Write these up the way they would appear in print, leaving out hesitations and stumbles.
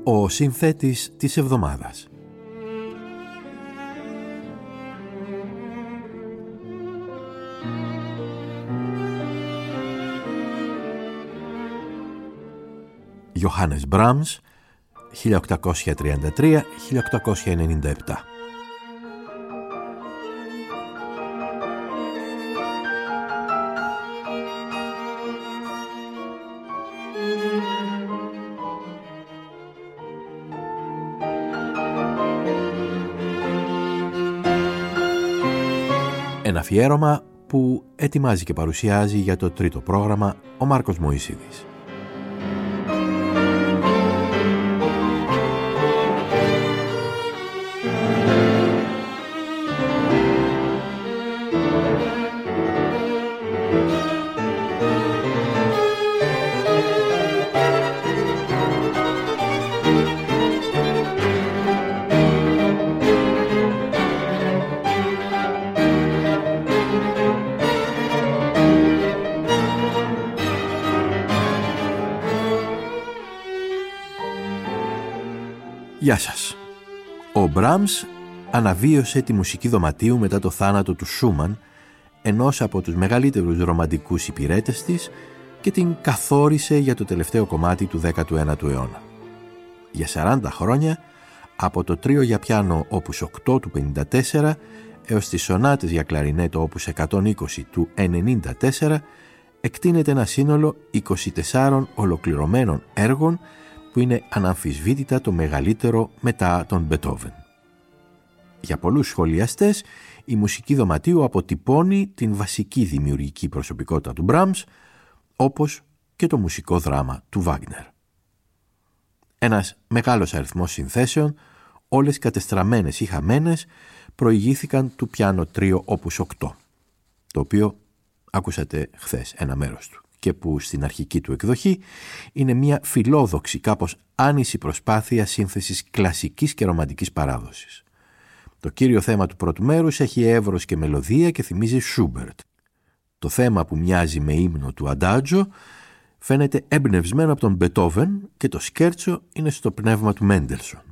ο συνθέτης της εβδομάδας. Johannes Brahms, 1833-1897. Ένα αφιέρωμα που ετοιμάζει και παρουσιάζει για το τρίτο πρόγραμμα ο Μάρκος Μωυσίδης. Γεια σας. Ο Μπράμς αναβίωσε τη μουσική δωματίου μετά το θάνατο του Σούμαν, ενός από τους μεγαλύτερους ρομαντικούς υπηρέτες της, και την καθόρισε για το τελευταίο κομμάτι του 19ου αιώνα. Για 40 χρόνια, από το τρίο για πιάνο όπους 8 του 54 έως τις σονάτες για κλαρινέτο όπους 120 του 94, εκτείνεται ένα σύνολο 24 ολοκληρωμένων έργων που είναι αναμφισβήτητα το μεγαλύτερο μετά τον Μπετόβεν. Για πολλούς σχολιαστές, η μουσική δωματίου αποτυπώνει την βασική δημιουργική προσωπικότητα του Μπράμς, όπως και το μουσικό δράμα του Βάγνερ. Ένας μεγάλος αριθμός συνθέσεων, όλες κατεστραμμένες ή χαμένες, προηγήθηκαν του πιάνο τρίο όπους 8, το οποίο άκουσατε χθες ένα μέρος του, και που στην αρχική του εκδοχή είναι μια φιλόδοξη, κάπως άνηση προσπάθεια σύνθεσης κλασικής και ρομαντικής παράδοσης. Το κύριο θέμα του πρώτου μέρους έχει εύρος και μελωδία και θυμίζει Σούμπερτ. Το θέμα που μοιάζει με ύμνο του Αντάτζο φαίνεται εμπνευσμένο από τον Μπετόβεν και το σκέρτσο είναι στο πνεύμα του Μέντελσον.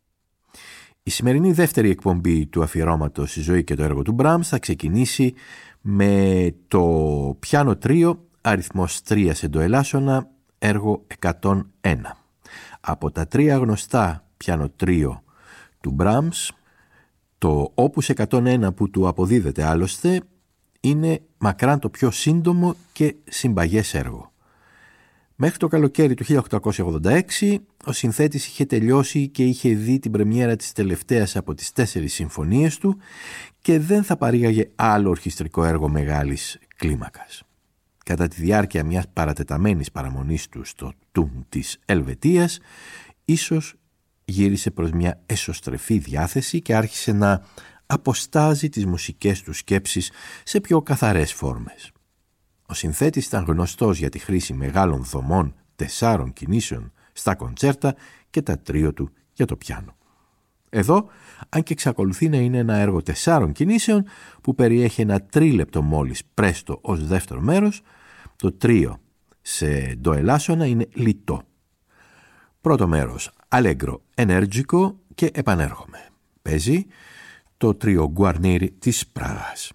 Η σημερινή δεύτερη εκπομπή του αφιερώματος στη ζωή και το έργο του Μπράμς θα ξεκινήσει με το πιάνο τρίο αριθμός 3 σε ντοελάσσονα, έργο 101. Από τα τρία γνωστά πιάνο τρίο του Μπράμς, το όπους 101 που του αποδίδεται άλλωστε είναι μακράν το πιο σύντομο και συμπαγές έργο. Μέχρι το καλοκαίρι του 1886 ο συνθέτης είχε τελειώσει και είχε δει την πρεμιέρα της τελευταίας από τις 4 συμφωνίες του και δεν θα παρήγαγε άλλο ορχιστρικό έργο μεγάλης κλίμακας. Κατά τη διάρκεια μιας παρατεταμένης παραμονής του στο Τουν της Ελβετίας, ίσως γύρισε προς μια εσωστρεφή διάθεση και άρχισε να αποστάζει τις μουσικές του σκέψεις σε πιο καθαρές φόρμες. Ο συνθέτης ήταν γνωστός για τη χρήση μεγάλων δομών 4 κινήσεων στα κοντσέρτα και τα τρίο του για το πιάνο. Εδώ, αν και εξακολουθεί να είναι ένα έργο 4 κινήσεων που περιέχει ένα τρίλεπτο μόλις πρέστο ως δεύτερο μέρος, το τρίο σε ντοελάσσονα είναι λιτό. Πρώτο μέρος αλέγκρο ενέργικο και επανέρχομαι. Παίζει το τρίο Γκουαρνίρι της Πράγας.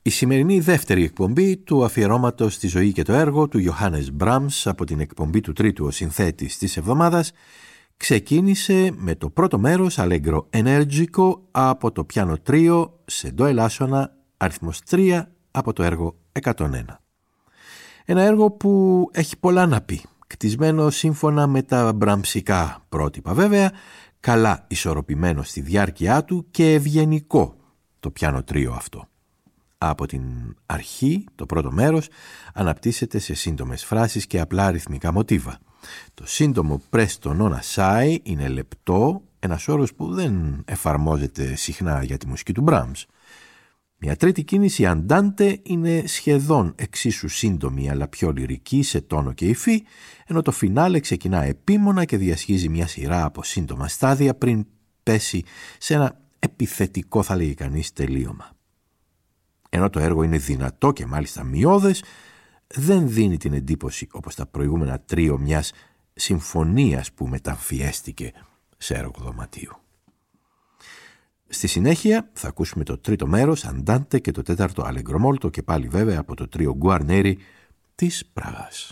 Η σημερινή δεύτερη εκπομπή του αφιερώματος στη ζωή και το έργο του Ιωάννης Μπραμς από την εκπομπή του τρίτου ο συνθέτης της εβδομάδας ξεκίνησε με το πρώτο μέρος Allegro Energico από το πιάνο τρίο σε ντο ελάσσονα αριθμός 3 από το έργο 101. Ένα έργο που έχει πολλά να πει, κτισμένο σύμφωνα με τα μπραμψικά πρότυπα βέβαια, καλά ισορροπημένο στη διάρκεια του και ευγενικό το πιάνο τρίο αυτό. Από την αρχή, το πρώτο μέρος αναπτύσσεται σε σύντομες φράσεις και απλά ρυθμικά μοτίβα. Το σύντομο presto non assai είναι λεπτό, ένας όρος που δεν εφαρμόζεται συχνά για τη μουσική του Μπραμς. Μια τρίτη κίνηση, Andante, είναι σχεδόν εξίσου σύντομη αλλά πιο λυρική σε τόνο και υφή, ενώ το φινάλε ξεκινά επίμονα και διασχίζει μια σειρά από σύντομα στάδια πριν πέσει σε ένα επιθετικό, θα λέγει κανείς, τελείωμα. Ενώ το έργο είναι δυνατό και μάλιστα μειώδες, δεν δίνει την εντύπωση όπως τα προηγούμενα τρίο μιας συμφωνίας που μεταμφιέστηκε σε έργο δωματίου. Στη συνέχεια θα ακούσουμε το τρίτο μέρος Andante και το τέταρτο Allegro molto και πάλι βέβαια από το τρίο Guarneri της Πράγας.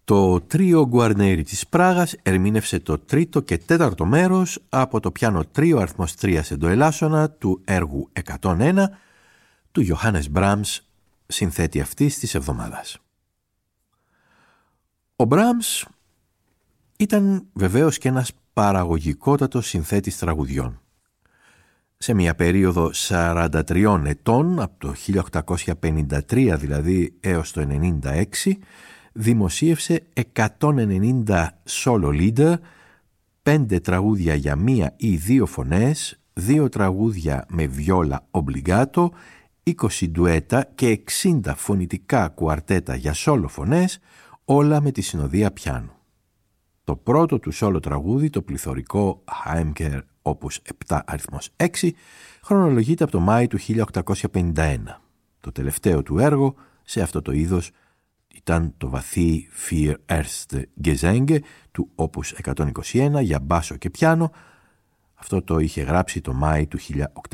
Το τρίο Γκουαρνέρι της Πράγας ερμήνευσε το τρίτο και τέταρτο μέρος από το πιάνο τρίο αριθμός 3 σε ντοελάσσονα του έργου 101 του Ιωάννης Μπράμς, συνθέτη αυτής της εβδομάδας. Ο Μπράμς ήταν βεβαίως και ένας παραγωγικότατος συνθέτης τραγουδιών. Σε μια περίοδο 43 ετών, από το 1853 δηλαδή έως το 96, δημοσίευσε 190 solo leader, 5 τραγούδια για 1 ή 2 φωνές, 2 τραγούδια με βιόλα obbligato, 20 ντουέτα και 60 φωνητικά κουαρτέτα για solo φωνές, όλα με τη συνοδεία πιάνου. Το πρώτο του solo τραγούδι, το πληθωρικό Heimkehr Opus 7 αριθμός 6, χρονολογείται από το Μάη του 1851. Το τελευταίο του έργο σε αυτό το είδος ήταν το βαθύ Vier Erste Gesänge του Opus 121 για μπάσο και πιάνο. Αυτό το είχε γράψει το Μάη του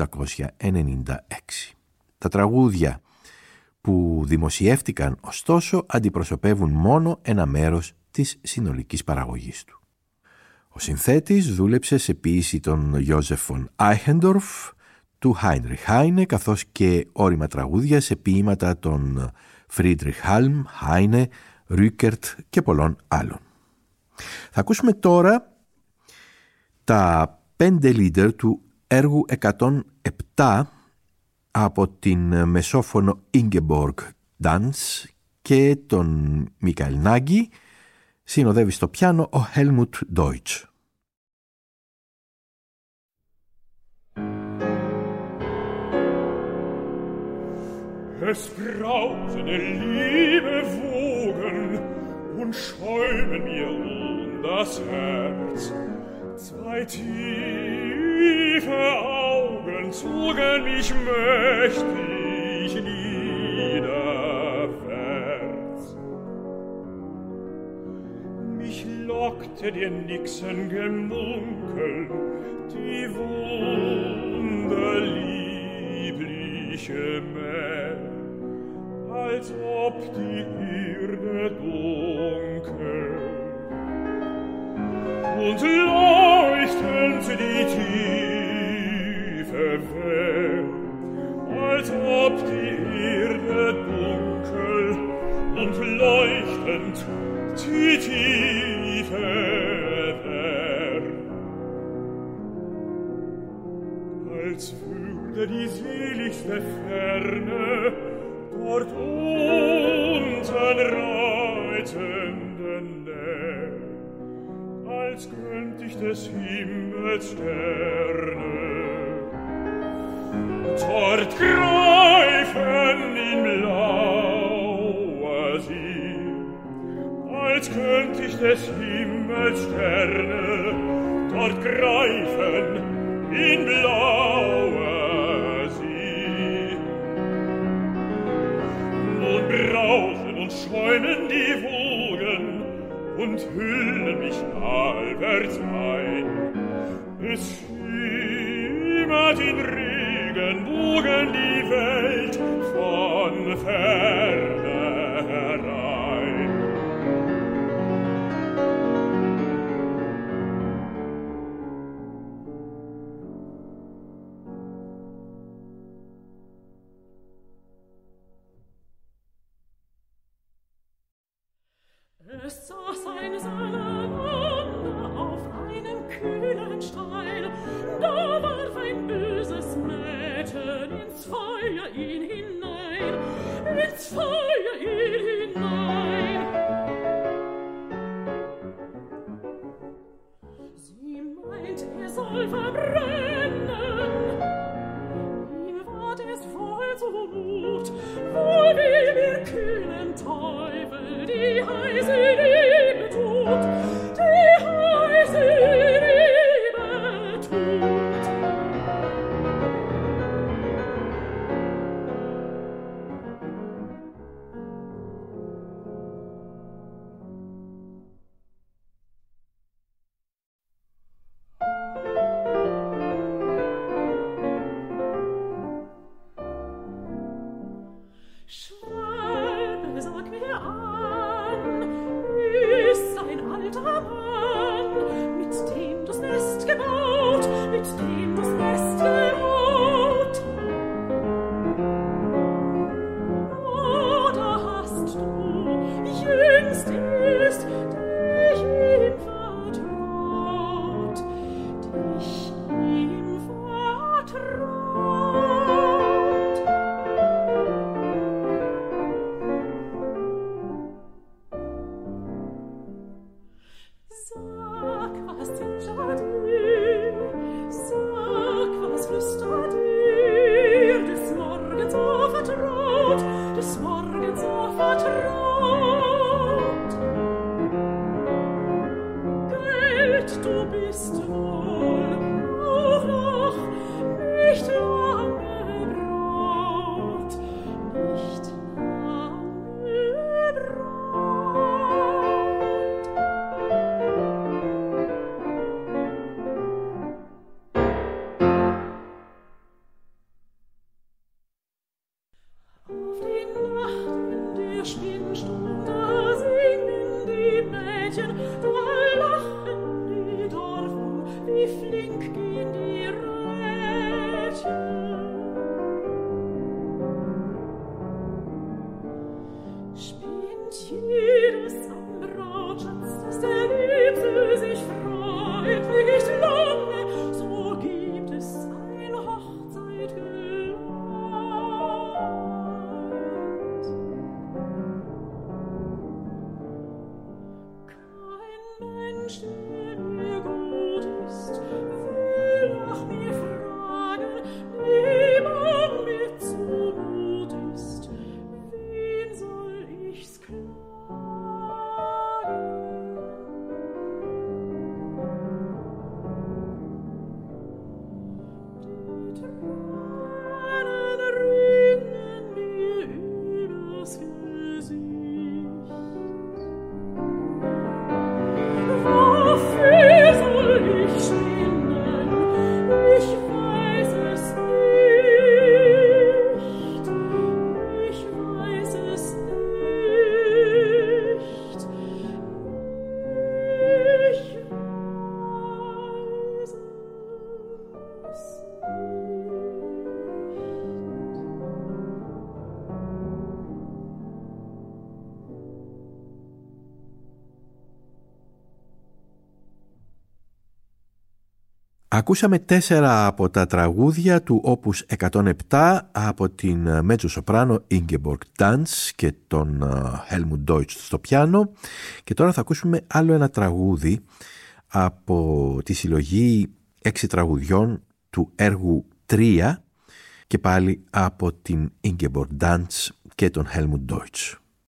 1896. Τα τραγούδια που δημοσιεύτηκαν ωστόσο αντιπροσωπεύουν μόνο ένα μέρος της συνολικής παραγωγής του. Ο συνθέτης δούλεψε σε ποίηση των Joseph von Eichendorff, του Heinrich Heine, καθώς και όρημα τραγούδια σε ποίηματα των Friedrich Halm, Heine, Rückert και πολλών άλλων. Θα ακούσουμε τώρα τα 5 leader του έργου 107 από την μεσόφωνο Ingeborg Danz και τον Μίκαελ Νάγκη. Συνοδεύει στο πιάνο ο Helmut Deutsch. Es brausen liebe Wogen und schäumen mir das Herz. 2 tiefe Augen zogen mich mächtig niederwärts. Mich lockte der Nixen Gemunkel, die wunderliebliche Mehr, als ob die Erde dunkel und leuchtend die tiefe Welt, als ob die Erde dunkel und leuchtend die tiefe Welt, als würde die seligste Ferne dort unten reitenden Nähe, als könnt ich des Himmels Sterne dort greifen in blauer See, als könnt ich des Himmels Sterne dort greifen in blauer See. Nun brausen und schäumen die Wogen und hüllen mich allwärts ein. Es schimmert in Regenbogen die Welt von ferne herein. Es saß ein Salamander auf einem kühnen Stein, da warf ein böses Mädchen ins Feuer ihn hinein, ins Feuer ihn hinein. Sie meint, soll verbrennen, ihm ward es voll zumut, wohl will wir kühnen Teufel die heiße Liebe tut, die heiße Liebe tut. Ακούσαμε 4 από τα τραγούδια του όπους 107 από την μετζοσοπράνο Ingeborg Danz και τον Helmut Deutsch στο πιάνο, και τώρα θα ακούσουμε άλλο ένα τραγούδι από τη συλλογή 6 τραγουδιών του έργου 3 και πάλι από την Ingeborg Danz και τον Helmut Deutsch.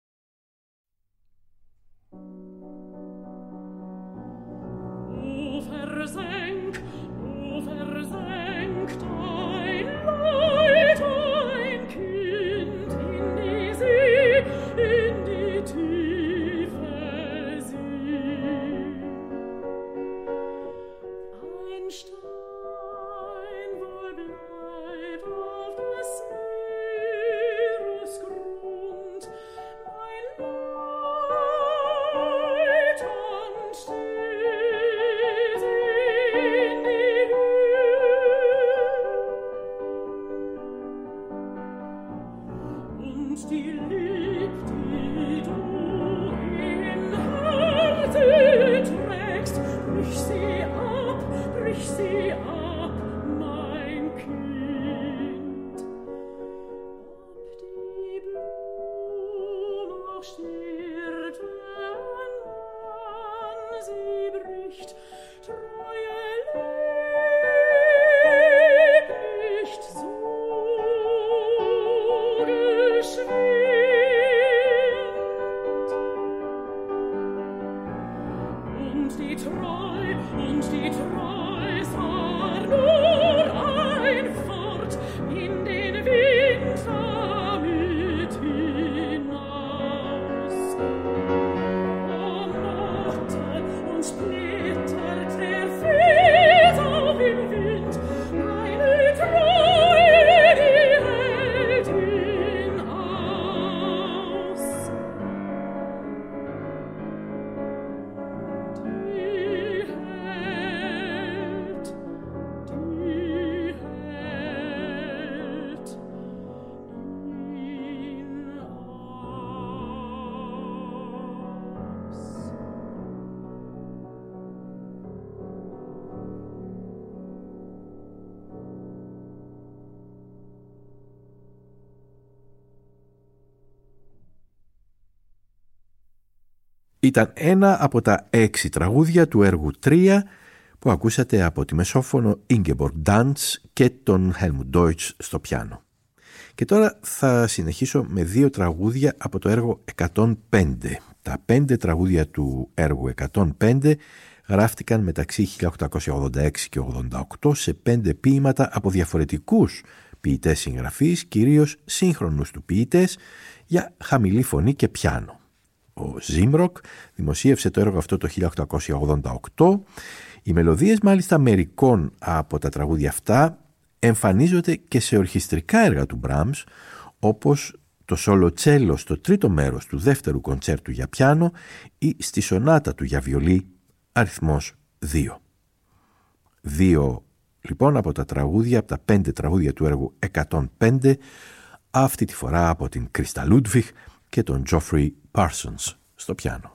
Ήταν ένα από τα 6 τραγούδια του έργου 3 που ακούσατε από τη μεσόφωνο Ingeborg Danz και τον Helmut Deutsch στο πιάνο. Και τώρα θα συνεχίσω με 2 τραγούδια από το έργο 105. Τα 5 τραγούδια του έργου 105 γράφτηκαν μεταξύ 1886 και 88 σε 5 ποίηματα από διαφορετικούς ποιητές συγγραφείς, κυρίως σύγχρονους του ποιητές, για χαμηλή φωνή και πιάνο. Ο Ζίμροκ δημοσίευσε το έργο αυτό το 1888. Οι μελωδίες μάλιστα μερικών από τα τραγούδια αυτά εμφανίζονται και σε ορχιστρικά έργα του Μπράμς, όπως το σολοτσέλο στο τρίτο μέρος του δεύτερου κοντσέρτου για πιάνο ή στη σονάτα του για βιολί αριθμός 2. 2 λοιπόν από τα τραγούδια, από τα 5 τραγούδια του έργου 105, αυτή τη φορά από την Κρίστα Λούντβιχ και τον Τζόφρι Πάρσονς στο πιάνο.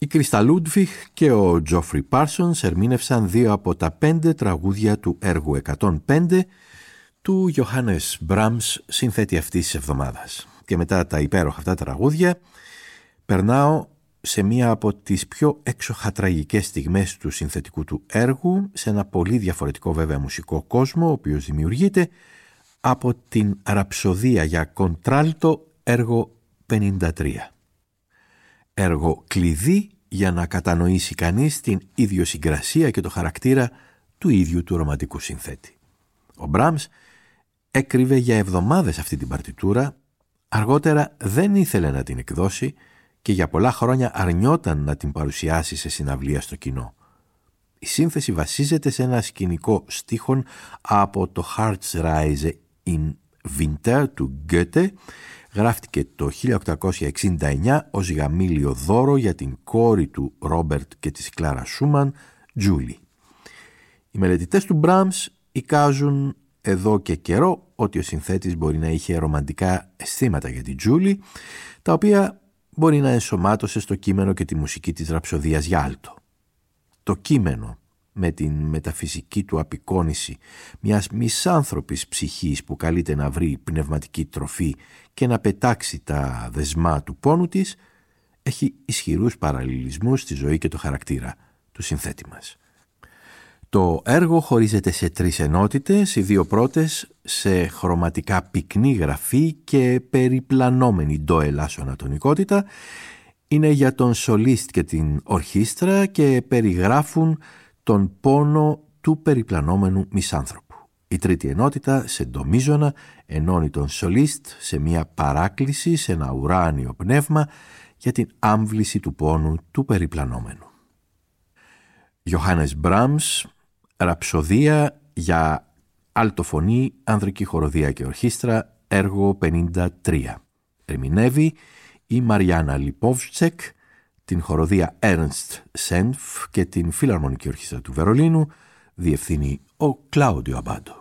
Η Κρίστα Λούντβιχ και ο Τζόφρι Πάρσονς ερμήνευσαν 2 από τα 5 τραγούδια του έργου 105 του Γιωχάννες Μπράμς, συνθέτη αυτής της εβδομάδας. Και μετά τα υπέροχα αυτά τραγούδια περνάω σε μία από τις πιο έξοχα τραγικές στιγμές του συνθετικού του έργου, σε ένα πολύ διαφορετικό βέβαια μουσικό κόσμο, ο οποίος δημιουργείται από την ραψοδία για κοντράλτο έργο 53. Έργο κλειδί για να κατανοήσει κανείς την ιδιοσυγκρασία και το χαρακτήρα του ίδιου του ρομαντικού συνθέτη. Ο Μπράμς έκρυβε για εβδομάδες αυτή την παρτιτούρα, αργότερα δεν ήθελε να την εκδώσει και για πολλά χρόνια αρνιόταν να την παρουσιάσει σε συναυλία στο κοινό. Η σύνθεση βασίζεται σε ένα σκηνικό στίχων από το Herzreise in Winter του Γκέτε. Γράφτηκε το 1869 ως γαμήλιο δώρο για την κόρη του Ρόμπερτ και της Κλάρα Σούμαν, Τζούλι. Οι μελετητές του Μπράμς εικάζουν εδώ και καιρό ότι ο συνθέτης μπορεί να είχε ρομαντικά αισθήματα για την Τζούλι, τα οποία μπορεί να ενσωμάτωσε στο κείμενο και τη μουσική της ραψοδίας για άλτο. Το κείμενο, με την μεταφυσική του απεικόνηση μιας μισάνθρωπης ψυχής που καλείται να βρει πνευματική τροφή και να πετάξει τα δεσμά του πόνου της, έχει ισχυρούς παραλληλισμούς στη ζωή και το χαρακτήρα του συνθέτη μας. Το έργο χωρίζεται σε 3 ενότητες, οι 2 πρώτες σε χρωματικά πυκνή γραφή και περιπλανόμενη ντοελάσσονα τονικότητα, είναι για τον σολίστ και την ορχήστρα και περιγράφουν τον πόνο του περιπλανόμενου μισάνθρωπου. Η τρίτη ενότητα, σε ντομίζωνα, ενώνει τον σολίστ σε μια παράκληση, σε ένα ουράνιο πνεύμα για την άμβληση του πόνου του περιπλανόμενου. Γιωχάννες Μπράμς, ραψοδία για αλτοφωνή, ανδρική χοροδία και ορχήστρα, έργο 53. Ερμηνεύει η Μαριάννα Λιπόβτσεκ, την χοροδία Ernst Senf και την Φιλαρμονική Ορχήστρα του Βερολίνου. Διευθύνει ο Κλάουδιο Αμπάντο.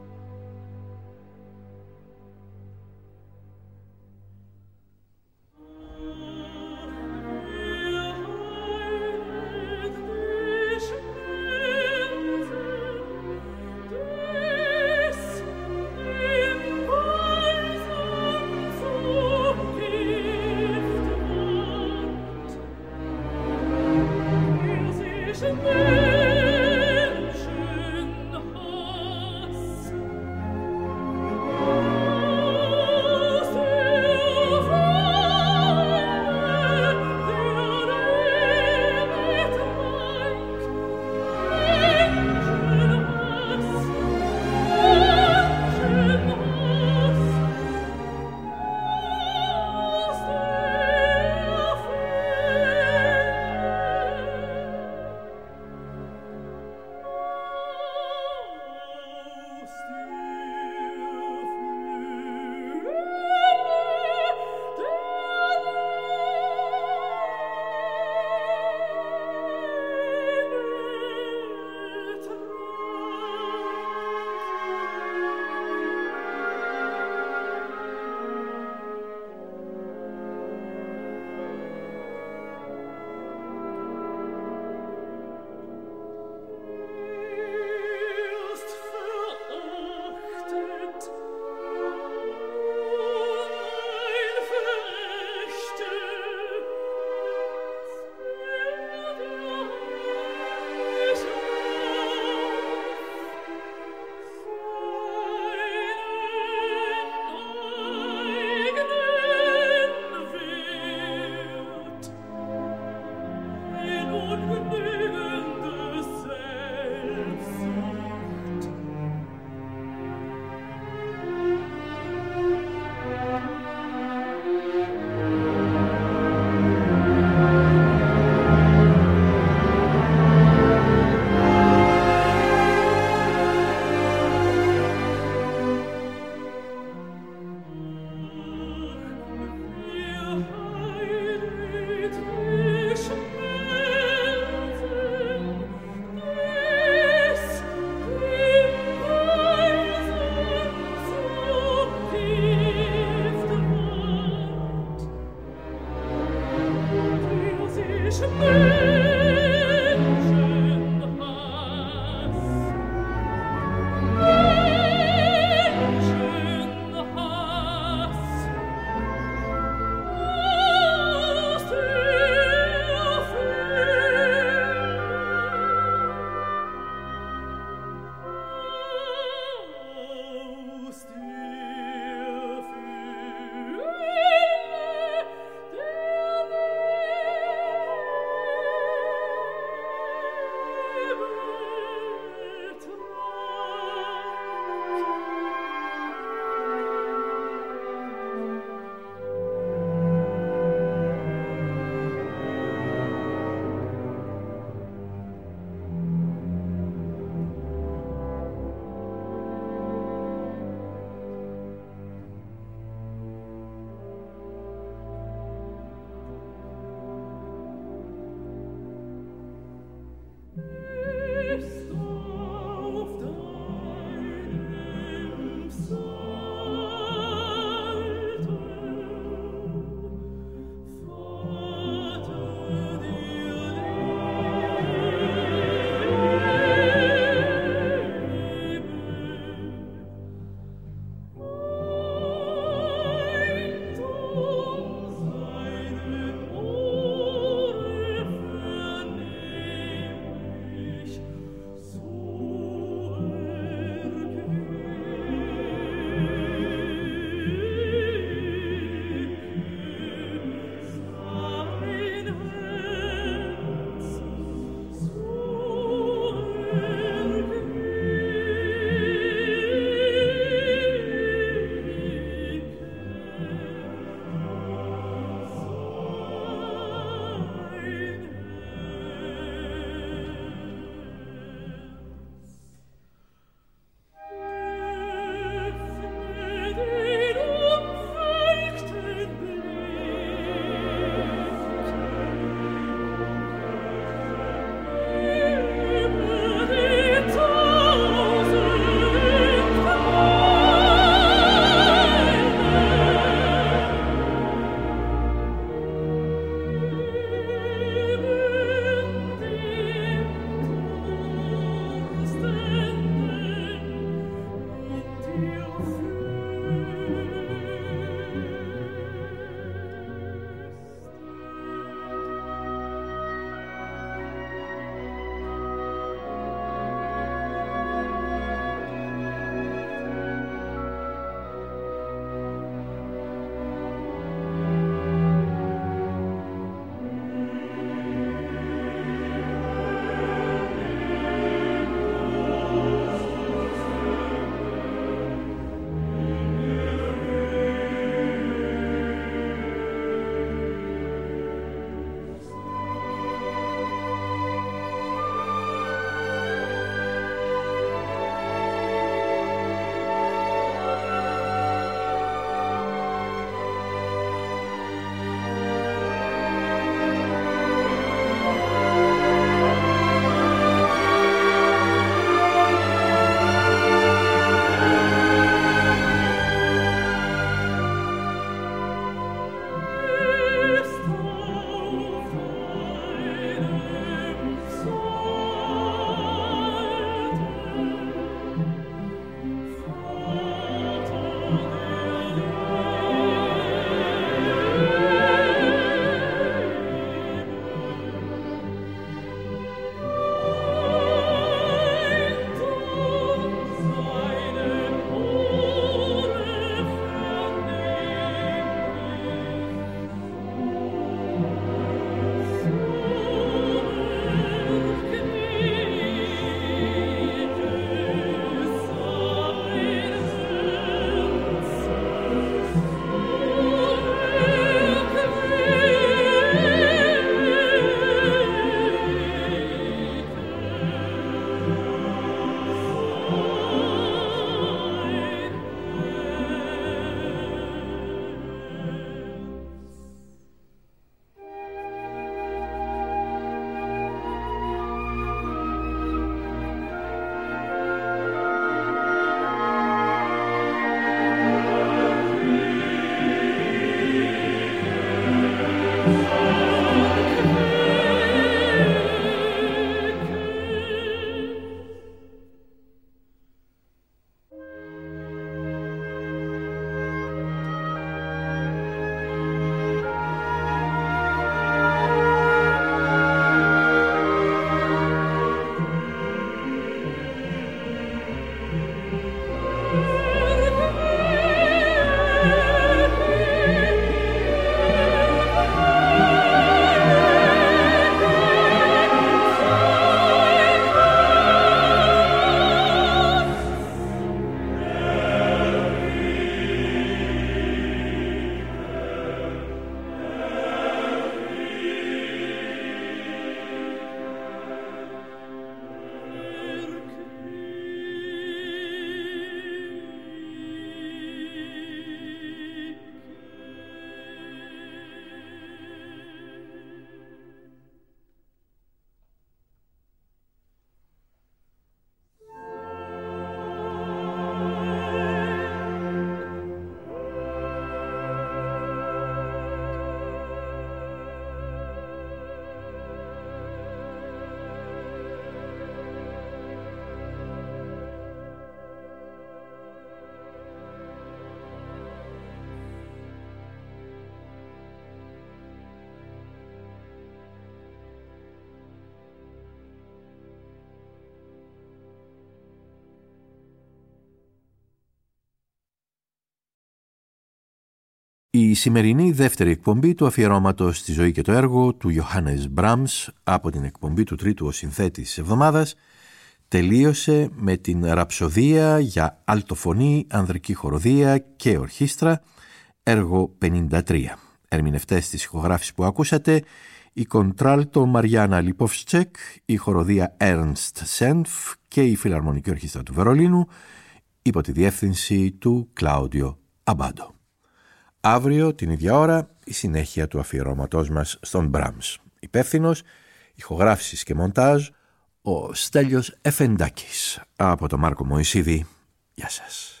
Η σημερινή δεύτερη εκπομπή του αφιερώματος στη ζωή και το έργο του Johannes Brahms από την εκπομπή του τρίτου ο συνθέτης της εβδομάδας τελείωσε με την ραψοδία για αλτοφωνή, ανδρική χοροδία και ορχήστρα, έργο 53. Ερμηνευτές της ηχογράφησης που ακούσατε, η κοντράλτο Μαριάννα Λιποφτσέκ, η χοροδία Ernst Senf και η Φιλαρμονική Ορχήστρα του Βερολίνου υπό τη διεύθυνση του Κλάουδιο Αμπάντο. Αύριο την ίδια ώρα η συνέχεια του αφιερώματός μας στον Brahms. Υπεύθυνος ηχογράφησης και μοντάζ ο Στέλιος Εφεντάκης. Από τον Μάρκο Μωυσίδη. Γεια σας.